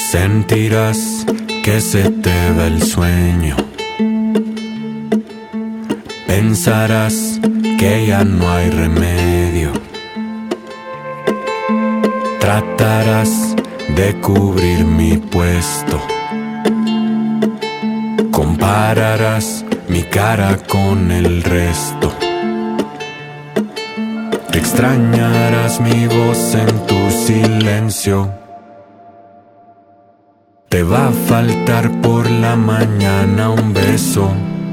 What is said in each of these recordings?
Sentirás que se te va el sueño. Pensarás que ya no hay remedio. Tratarás de cubrir mi puesto. Compararás mi cara con el resto. Extrañarás mi voz en tu silencio. Te va a faltar por la mañana un beso.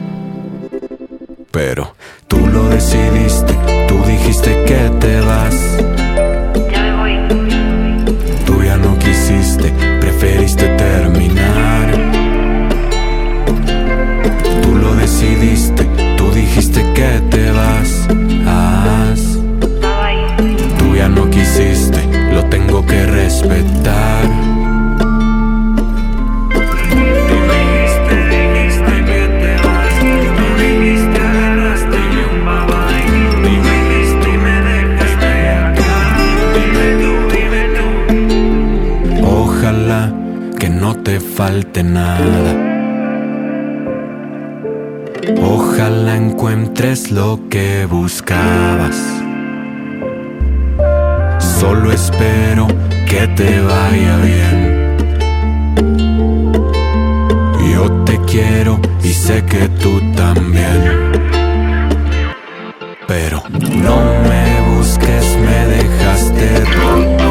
Pero tú lo decidiste, tú dijiste que te vas. Ya me voy. Tú ya no quisiste, preferiste terminar. Tú lo decidiste, tú dijiste que te vas. Bye. Tú ya no quisiste, lo tengo que respetar. Ojalá que no te falte nada. Ojalá encuentres lo que buscabas. Solo espero que te vaya bien. Yo te quiero y sé que tú también. Pero no me busques, me dejaste roto.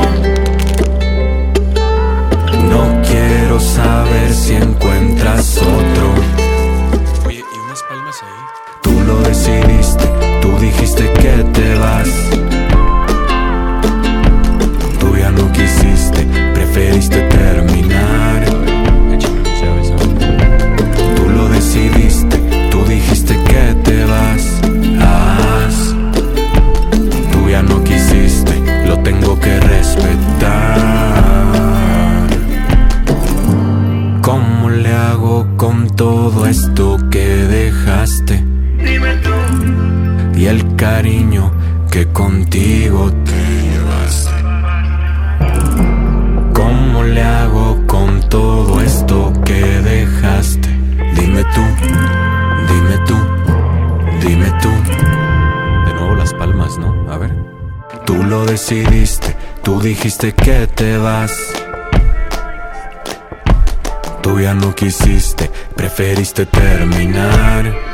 No quiero saber si encuentras otro. Oye, ¿y unas palmas ahí? Tú lo decidiste, tú dijiste que te vas. Tú ya no quisiste, preferiste terminar. Échame mis llaves ahora. Tú lo decidiste, tú dijiste que te vas. Tú ya no quisiste, lo tengo que respetar. ¿Cómo le hago con todo esto que dejaste? Dime tú. Y el cariño que contigo te llevaste. ¿Cómo le hago con todo esto que dejaste? Dime tú, dime tú, dime tú. De nuevo las palmas, ¿no? A ver. Tú lo decidiste, tú dijiste que te vas. Tú ya no quisiste, preferiste terminar.